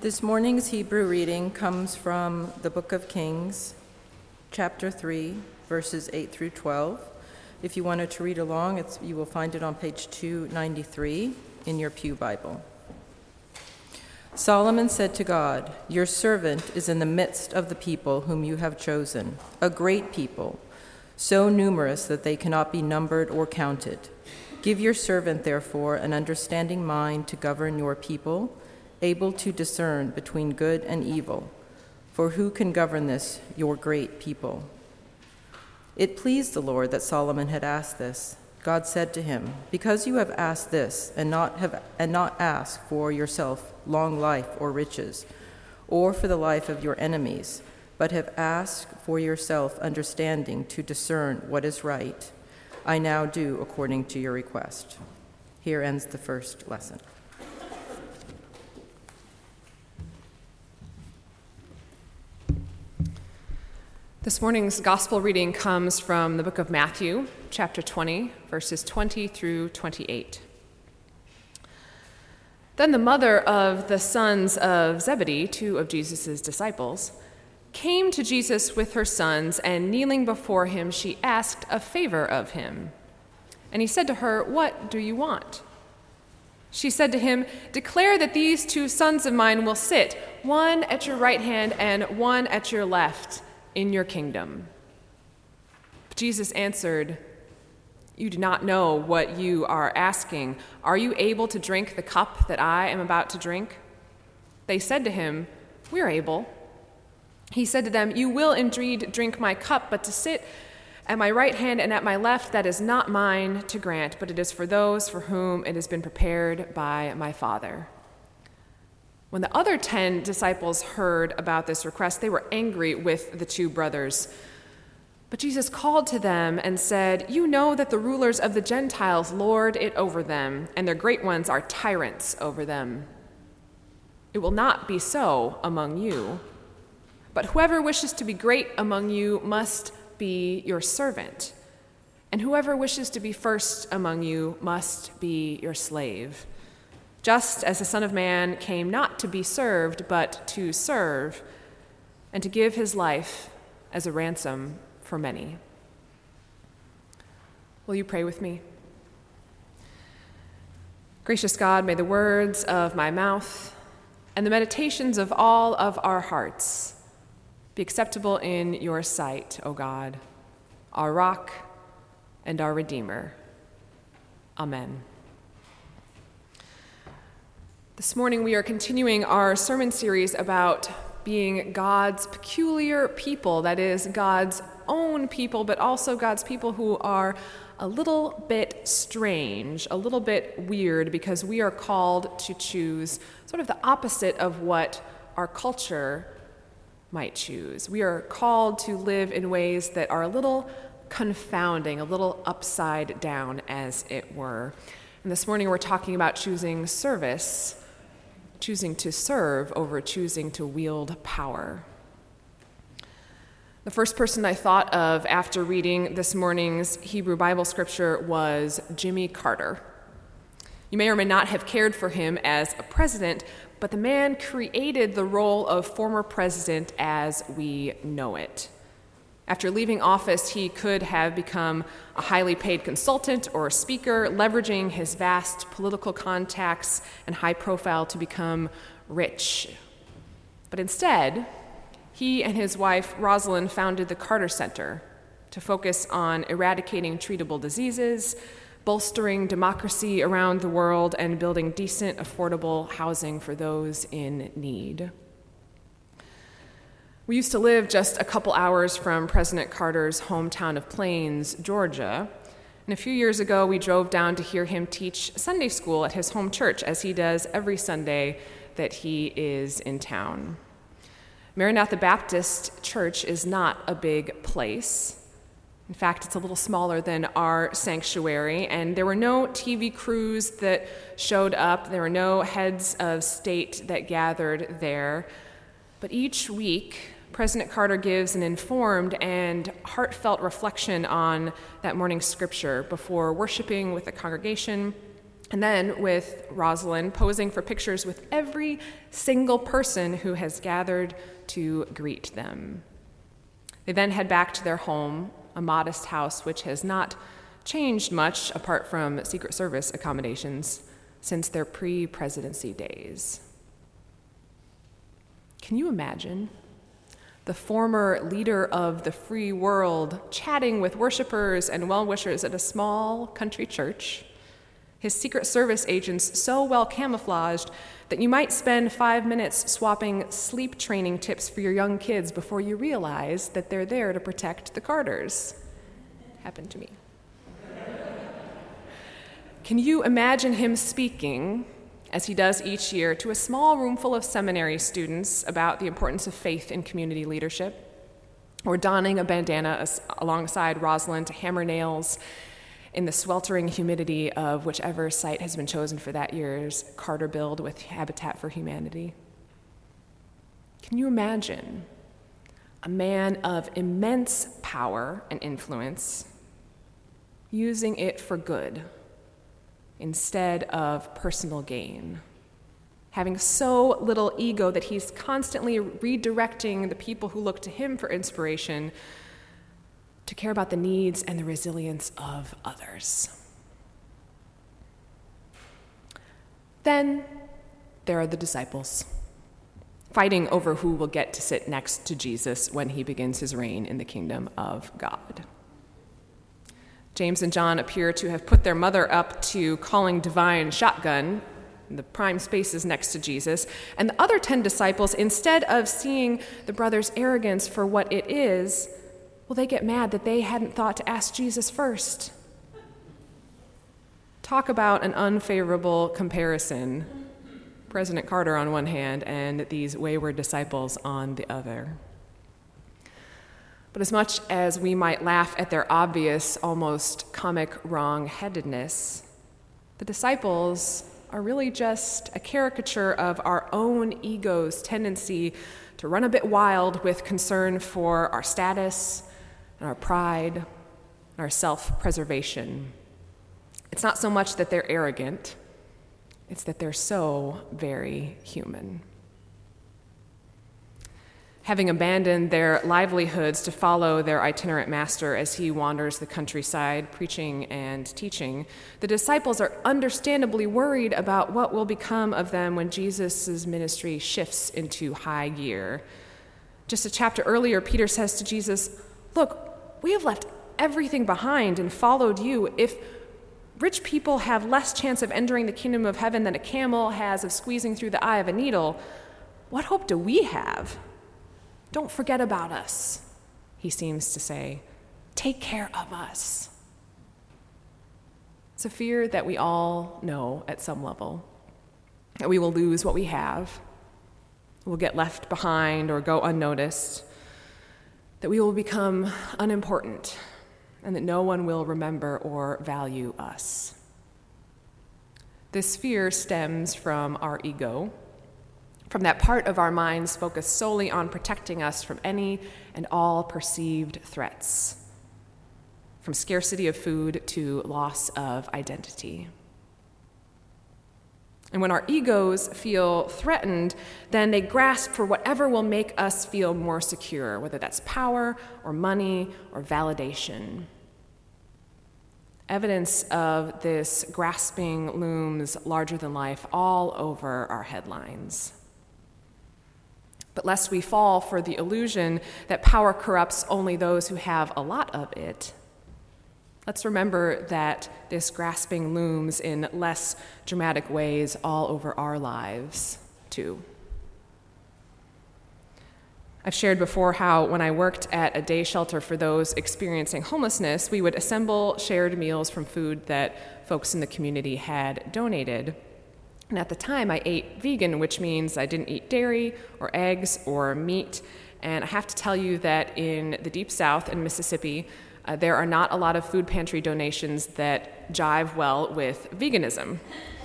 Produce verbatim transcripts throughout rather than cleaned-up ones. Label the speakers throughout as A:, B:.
A: This morning's Hebrew reading comes from the book of Kings, chapter three, verses eight through twelve. If you wanted to read along, it's, you will find it on page two ninety-three in your Pew Bible. Solomon said to God, "Your servant is in the midst of the people whom you have chosen, a great people, so numerous that they cannot be numbered or counted. Give your servant, therefore, an understanding mind to govern your people, able to discern between good and evil. For who can govern this, your great people?" It pleased the Lord that Solomon had asked this. God said to him, "Because you have asked this, and not have and not asked for yourself long life or riches, or for the life of your enemies, but have asked for yourself understanding to discern what is right, I now do according to your request." Here ends the first lesson.
B: This morning's gospel reading comes from the book of Matthew, chapter twenty, verses twenty through twenty-eight. Then the mother of the sons of Zebedee, two of Jesus' disciples, came to Jesus with her sons, and kneeling before him, she asked a favor of him. And he said to her, "What do you want?" She said to him, "Declare that these two sons of mine will sit, one at your right hand and one at your left, in your kingdom." But Jesus answered, "You do not know what you are asking. Are you able to drink the cup that I am about to drink?" They said to him, "We are able." He said to them, "You will indeed drink my cup, but to sit at my right hand and at my left, that is not mine to grant, but it is for those for whom it has been prepared by my Father." When the other ten disciples heard about this request, they were angry with the two brothers. But Jesus called to them and said, "You know that the rulers of the Gentiles lord it over them, and their great ones are tyrants over them. It will not be so among you. But whoever wishes to be great among you must be your servant, and whoever wishes to be first among you must be your slave. Just as the Son of Man came not to be served, but to serve, and to give his life as a ransom for many." Will you pray with me? Gracious God, may the words of my mouth and the meditations of all of our hearts be acceptable in your sight, O God, our rock and our Redeemer. Amen. This morning we are continuing our sermon series about being God's peculiar people, that is, God's own people, but also God's people who are a little bit strange, a little bit weird, because we are called to choose sort of the opposite of what our culture might choose. We are called to live in ways that are a little confounding, a little upside down, as it were. And this morning we're talking about choosing service, choosing to serve over choosing to wield power. The first person I thought of after reading this morning's Hebrew Bible scripture was Jimmy Carter. You may or may not have cared for him as a president, but the man created the role of former president as we know it. After leaving office, he could have become a highly paid consultant or a speaker, leveraging his vast political contacts and high profile to become rich. But instead, he and his wife, Rosalind, founded the Carter Center to focus on eradicating treatable diseases, bolstering democracy around the world, and building decent, affordable housing for those in need. We used to live just a couple hours from President Carter's hometown of Plains, Georgia, and a few years ago we drove down to hear him teach Sunday school at his home church, as he does every Sunday that he is in town. Maranatha Baptist Church is not a big place. In fact, it's a little smaller than our sanctuary, and there were no T V crews that showed up. There were no heads of state that gathered there. But each week, President Carter gives an informed and heartfelt reflection on that morning's scripture before worshiping with the congregation And then with Rosalind posing for pictures with every single person who has gathered to greet them. They then head back to their home, a modest house which has not changed much apart from Secret Service accommodations since their pre-presidency days. Can you imagine the former leader of the free world chatting with worshipers and well-wishers at a small country church, his Secret Service agents so well camouflaged that you might spend five minutes swapping sleep training tips for your young kids before you realize that they're there to protect the Carters? Happened to me. Can you imagine him speaking, as he does each year, to a small room full of seminary students about the importance of faith in community leadership, or donning a bandana as- alongside Rosalind to hammer nails in the sweltering humidity of whichever site has been chosen for that year's Carter build with Habitat for Humanity? Can you imagine a man of immense power and influence using it for good instead of personal gain, having so little ego that he's constantly redirecting the people who look to him for inspiration to care about the needs and the resilience of others? Then there are the disciples, fighting over who will get to sit next to Jesus when he begins his reign in the kingdom of God. James and John appear to have put their mother up to calling divine shotgun in the prime spaces next to Jesus, and the other ten disciples, instead of seeing the brothers' arrogance for what it is, well, they get mad that they hadn't thought to ask Jesus first. Talk about an unfavorable comparison. President Carter on one hand and these wayward disciples on the other. But as much as we might laugh at their obvious, almost comic wrong-headedness, the disciples are really just a caricature of our own ego's tendency to run a bit wild with concern for our status and our pride and our self-preservation. It's not so much that they're arrogant, it's that they're so very human. Having abandoned their livelihoods to follow their itinerant master as he wanders the countryside, preaching and teaching, the disciples are understandably worried about what will become of them when Jesus' ministry shifts into high gear. Just a chapter earlier, Peter says to Jesus, "Look, we have left everything behind and followed you. If rich people have less chance of entering the kingdom of heaven than a camel has of squeezing through the eye of a needle, what hope do we have? Don't forget about us," he seems to say. "Take care of us." It's a fear that we all know at some level, that we will lose what we have, we'll get left behind or go unnoticed, that we will become unimportant, and that no one will remember or value us. This fear stems from our ego, from that part of our minds focused solely on protecting us from any and all perceived threats, from scarcity of food to loss of identity. And when our egos feel threatened, then they grasp for whatever will make us feel more secure, whether that's power or money or validation. Evidence of this grasping looms larger than life all over our headlines. But lest we fall for the illusion that power corrupts only those who have a lot of it, let's remember that this grasping looms in less dramatic ways all over our lives, too. I've shared before how when I worked at a day shelter for those experiencing homelessness, we would assemble shared meals from food that folks in the community had donated. And at the time, I ate vegan, which means I didn't eat dairy or eggs or meat. And I have to tell you that in the Deep South in Mississippi, uh, there are not a lot of food pantry donations that jive well with veganism.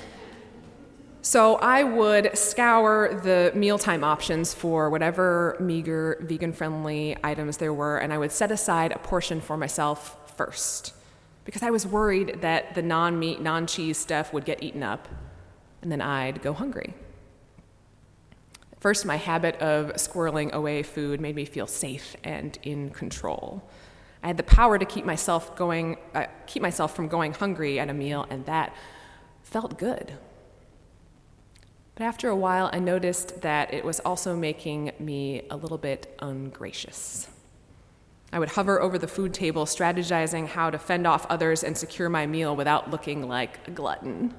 B: So I would scour the mealtime options for whatever meager vegan-friendly items there were, and I would set aside a portion for myself first, because I was worried that the non-meat, non-cheese stuff would get eaten up, and then I'd go hungry. First, my habit of squirreling away food made me feel safe and in control. I had the power to keep myself going, uh, keep myself from going hungry at a meal, and that felt good. But after a while, I noticed that it was also making me a little bit ungracious. I would hover over the food table, strategizing how to fend off others and secure my meal without looking like a glutton.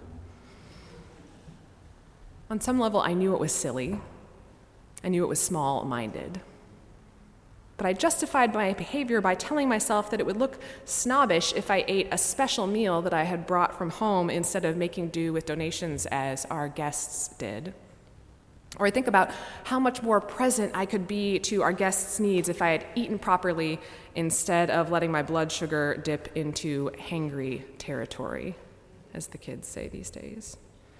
B: On some level, I knew it was silly. I knew it was small-minded. But I justified my behavior by telling myself that it would look snobbish if I ate a special meal that I had brought from home instead of making do with donations as our guests did. Or I think about how much more present I could be to our guests' needs if I had eaten properly instead of letting my blood sugar dip into hangry territory, as the kids say these days.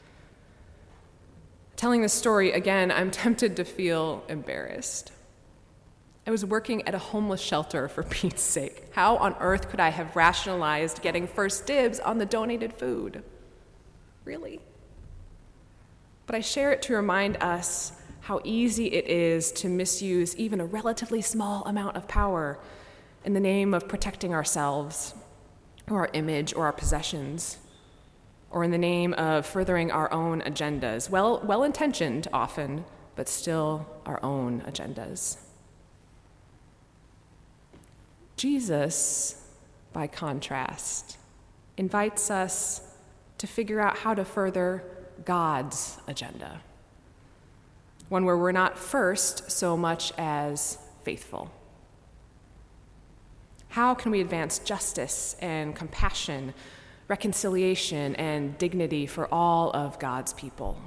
B: Telling this story again, I'm tempted to feel embarrassed. I was working at a homeless shelter, for Pete's sake. How on earth could I have rationalized getting first dibs on the donated food? Really? But I share it to remind us how easy it is to misuse even a relatively small amount of power in the name of protecting ourselves, or our image, or our possessions, or in the name of furthering our own agendas, well, well-intentioned often, but still our own agendas. Jesus, by contrast, invites us to figure out how to further God's agenda, one where we're not first so much as faithful. How can we advance justice and compassion, reconciliation and dignity for all of God's people?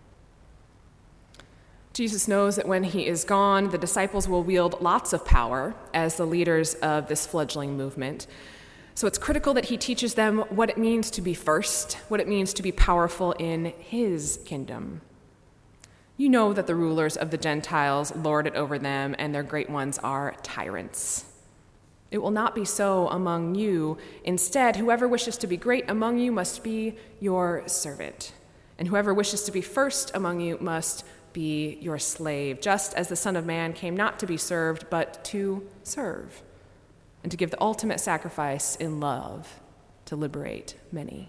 B: Jesus knows that when he is gone, the disciples will wield lots of power as the leaders of this fledgling movement. So it's critical that he teaches them what it means to be first, what it means to be powerful in his kingdom. You know that the rulers of the Gentiles lord it over them, and their great ones are tyrants. It will not be so among you. Instead, whoever wishes to be great among you must be your servant, and whoever wishes to be first among you must be your slave, just as the Son of Man came not to be served, but to serve, and to give the ultimate sacrifice in love to liberate many.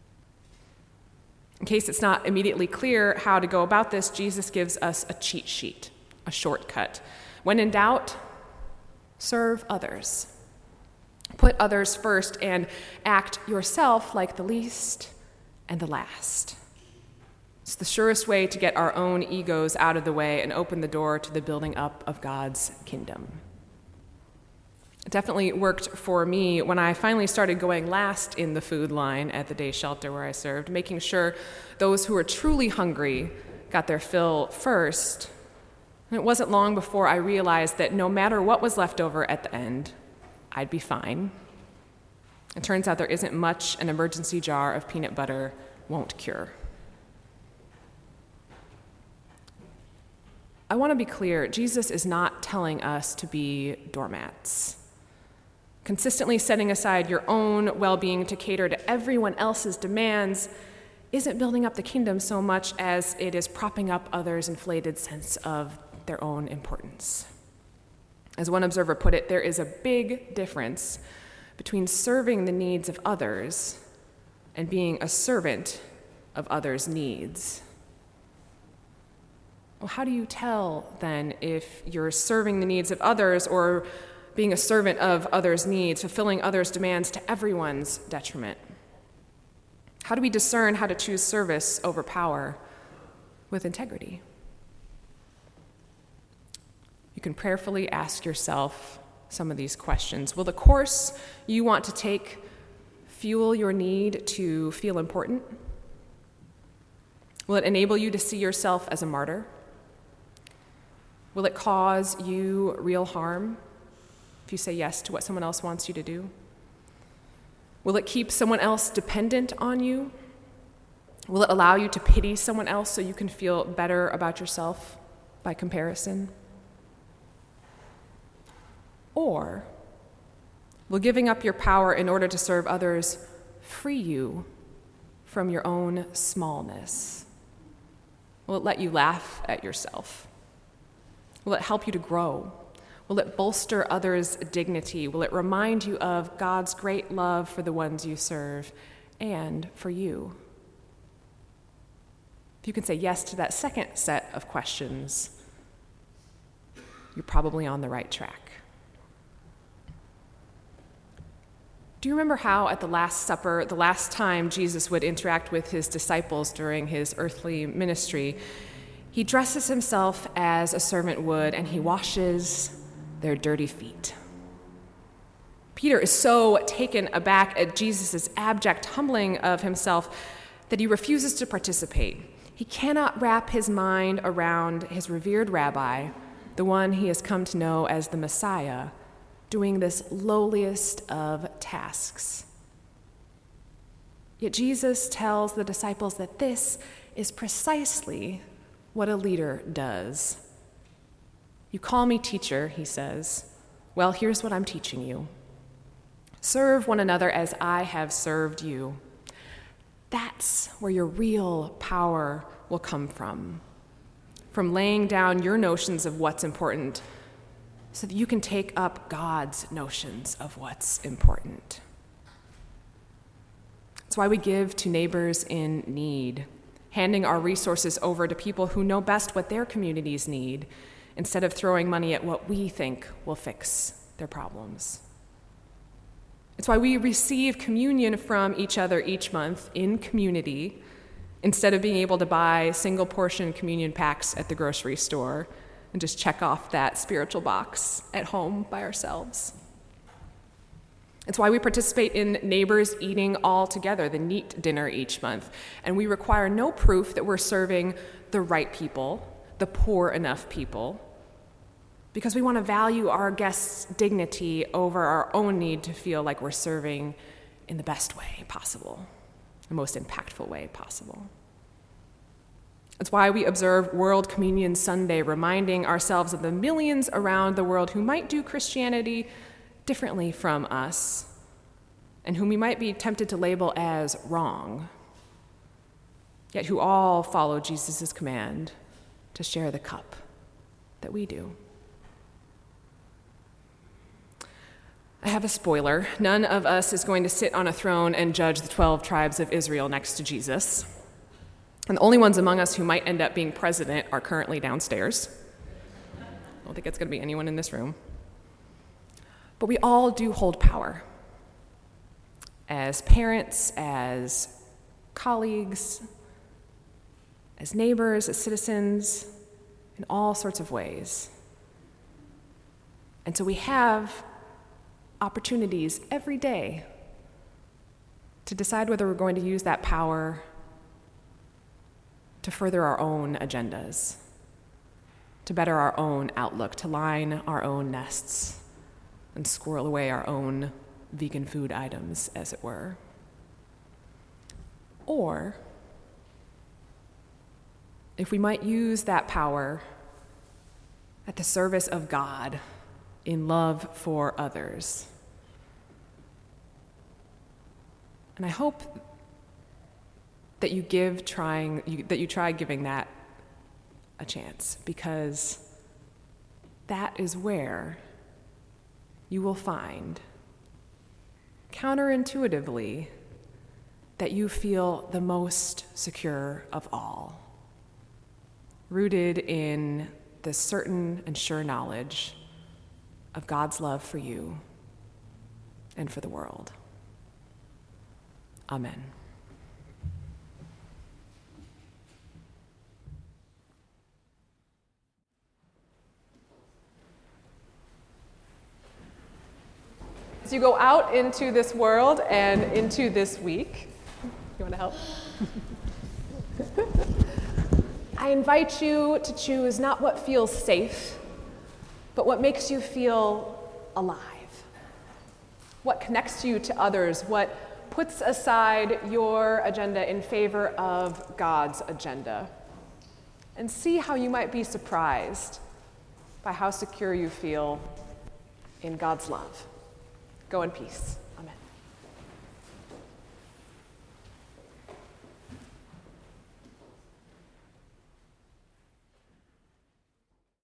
B: In case it's not immediately clear how to go about this, Jesus gives us a cheat sheet, a shortcut. When in doubt, serve others. Put others first and act yourself like the least and the last. It's the surest way to get our own egos out of the way and open the door to the building up of God's kingdom. It definitely worked for me when I finally started going last in the food line at the day shelter where I served, making sure those who were truly hungry got their fill first. And it wasn't long before I realized that no matter what was left over at the end, I'd be fine. It turns out there isn't much an emergency jar of peanut butter won't cure. I want to be clear, Jesus is not telling us to be doormats. Consistently setting aside your own well-being to cater to everyone else's demands isn't building up the kingdom so much as it is propping up others' inflated sense of their own importance. As one observer put it, there is a big difference between serving the needs of others and being a servant of others' needs. Well, how do you tell, then, if you're serving the needs of others or being a servant of others' needs, fulfilling others' demands to everyone's detriment? How do we discern how to choose service over power with integrity? You can prayerfully ask yourself some of these questions. Will the course you want to take fuel your need to feel important? Will it enable you to see yourself as a martyr? Will it cause you real harm if you say yes to what someone else wants you to do? Will it keep someone else dependent on you? Will it allow you to pity someone else so you can feel better about yourself by comparison? Or Will giving up your power in order to serve others free you from your own smallness? Will it let you laugh at yourself? Will it help you to grow? Will it bolster others' dignity? Will it remind you of God's great love for the ones you serve and for you? If you can say yes to that second set of questions, you're probably on the right track. Do you remember how at the Last Supper, the last time Jesus would interact with his disciples during his earthly ministry, he dresses himself as a servant would and he washes their dirty feet? Peter is so taken aback at Jesus' abject humbling of himself that he refuses to participate. He cannot wrap his mind around his revered rabbi, the one he has come to know as the Messiah, doing this lowliest of tasks. Yet Jesus tells the disciples that this is precisely what a leader does. You call me teacher, he says. Well, here's what I'm teaching you. Serve one another as I have served you. That's where your real power will come from. From laying down your notions of what's important so that you can take up God's notions of what's important. That's why we give to neighbors in need, handing our resources over to people who know best what their communities need, instead of throwing money at what we think will fix their problems. It's why we receive communion from each other each month in community, instead of being able to buy single portion communion packs at the grocery store and just check off that spiritual box at home by ourselves. It's why we participate in Neighbors Eating All Together, the NEAT dinner each month, and we require no proof that we're serving the right people, the poor enough people, because we want to value our guests' dignity over our own need to feel like we're serving in the best way possible, the most impactful way possible. It's why we observe World Communion Sunday, reminding ourselves of the millions around the world who might do Christianity differently from us, and whom we might be tempted to label as wrong, yet who all follow Jesus' command to share the cup that we do. I have a spoiler. None of us is going to sit on a throne and judge the twelve tribes of Israel next to Jesus. And the only ones among us who might end up being president are currently downstairs. I don't think it's going to be anyone in this room. But we all do hold power. As parents, as colleagues, as neighbors, as citizens, in all sorts of ways. And so we have opportunities every day to decide whether we're going to use that power to further our own agendas, to better our own outlook, to line our own nests and squirrel away our own vegan food items, as it were. Or if we might use that power at the service of God in love for others. And I hope that you give trying you, that you try giving that a chance, because that is where you will find, counterintuitively, that you feel the most secure of all, rooted in the certain and sure knowledge of God's love for you and for the world. Amen. As you go out into this world and into this week, you want to help? I invite you to choose not what feels safe, but what makes you feel alive. What connects you to others, what puts aside your agenda in favor of God's agenda. And see how you might be surprised by how secure you feel in God's love Go in peace.